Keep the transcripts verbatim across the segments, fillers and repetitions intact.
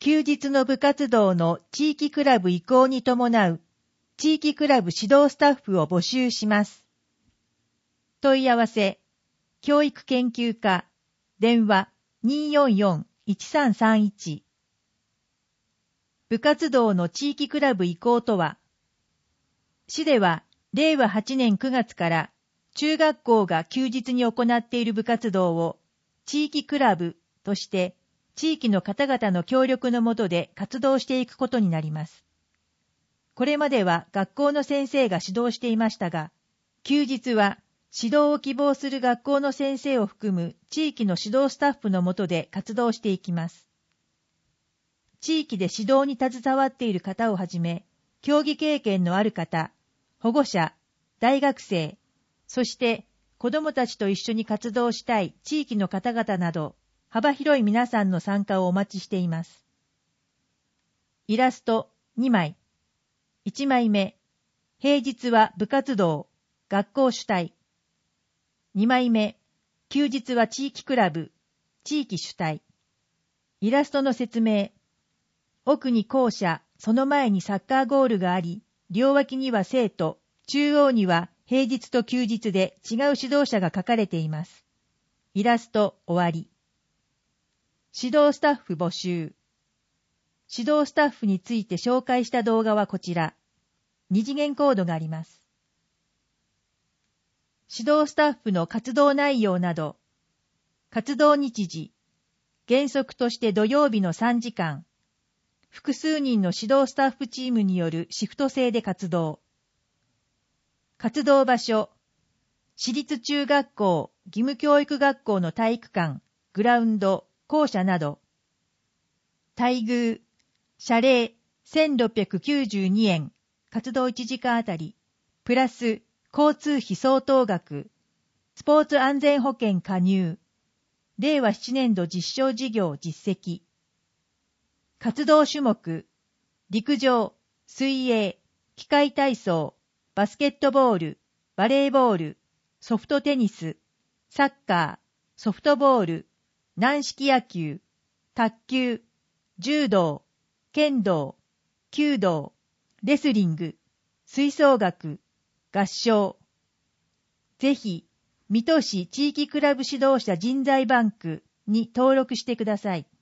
休日の部活動の地域クラブ移行に伴う地域クラブ指導スタッフを募集します。問い合わせ、教育研究課、電話 にーよんよんいちさんさんいち。部活動の地域クラブ移行とは、市ではれいわはちねんくがつから中学校が休日に行っている部活動を地域クラブとして地域の方々の協力の下で活動していくことになります。これまでは学校の先生が指導していましたが、休日は指導を希望する学校の先生を含む地域の指導スタッフの下で活動していきます。地域で指導に携わっている方をはじめ、競技経験のある方、保護者、大学生、そして子どもたちと一緒に活動したい地域の方々など、幅広い皆さんの参加をお待ちしています。イラストにまい。いちまいめ、平日は部活動、学校主体。にまいめ、休日は地域クラブ、地域主体。イラストの説明。奥に校舎、その前にサッカーゴールがあり、両脇には生徒、中央には平日と休日で違う指導者が書かれています。イラスト終わり。指導スタッフ募集。指導スタッフについて紹介した動画はこちら。二次元コードがあります。指導スタッフの活動内容など、活動日時、原則として土曜日のさんじかん、複数人の指導スタッフチームによるシフト制で活動。活動場所、私立中学校、義務教育学校の体育館、グラウンド、校舎など。待遇、謝礼せんろっぴゃくきゅうじゅうにえん、活動いちじかんあたり、プラス交通費相当額、スポーツ安全保険加入、れいわななねん度実証事業実績。活動種目、陸上、水泳、器械体操、バスケットボール、バレーボール、ソフトテニス、サッカー、ソフトボール、軟式野球、卓球、柔道、剣道、弓道、レスリング、吹奏楽、合唱。ぜひ、水戸市地域クラブ指導者人材バンクに登録してください。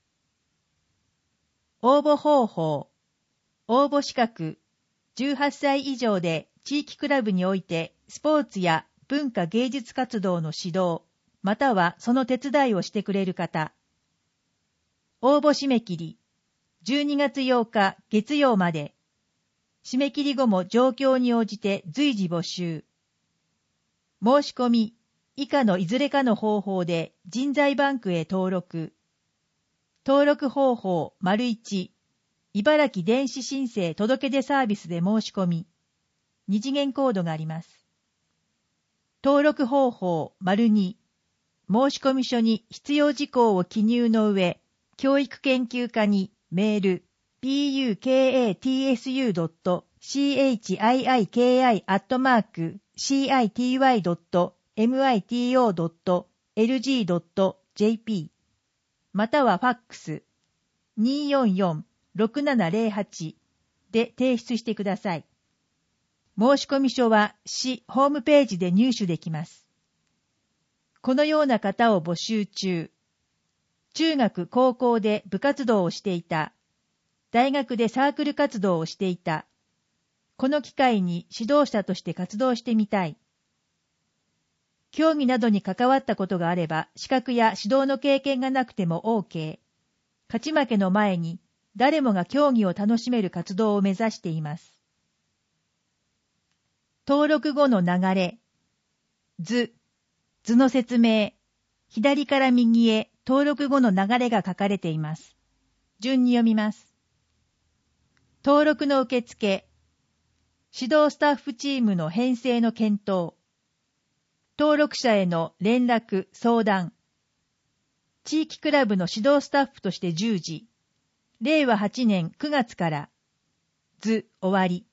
応募方法。応募資格。じゅうはっさい以上で地域クラブにおいてスポーツや文化芸術活動の指導、またはその手伝いをしてくれる方。応募締め切り。じゅうにがつようか月曜まで。締め切り後も状況に応じて随時募集。申し込み、以下のいずれかの方法で人材バンクへ登録。登録方法丸いち、茨城電子申請届出サービスで申し込み。二次元コードがあります。登録方法丸に、申込書に必要事項を記入の上、教育研究課にメール ピーユーケーエーティーエスユードットシーエイチアイアイケーアイ アットマーク シーアイティーワイ ドットエムアイティーオー ドットエルジー ドットジェーピー またはファックス にーよんよんろくななゼロはち で提出してください。申込書は市ホームページで入手できます。このような方を募集中。中学・高校で部活動をしていた。大学でサークル活動をしていた。この機会に指導者として活動してみたい。競技などに関わったことがあれば、資格や指導の経験がなくても OK。勝ち負けの前に、誰もが競技を楽しめる活動を目指しています。登録後の流れ。図。図の説明。左から右へ登録後の流れが書かれています。順に読みます。登録の受付。指導スタッフチームの編成の検討。登録者への連絡、相談。地域クラブの指導スタッフとして従事。れいわはちねんくがつから。図終わり。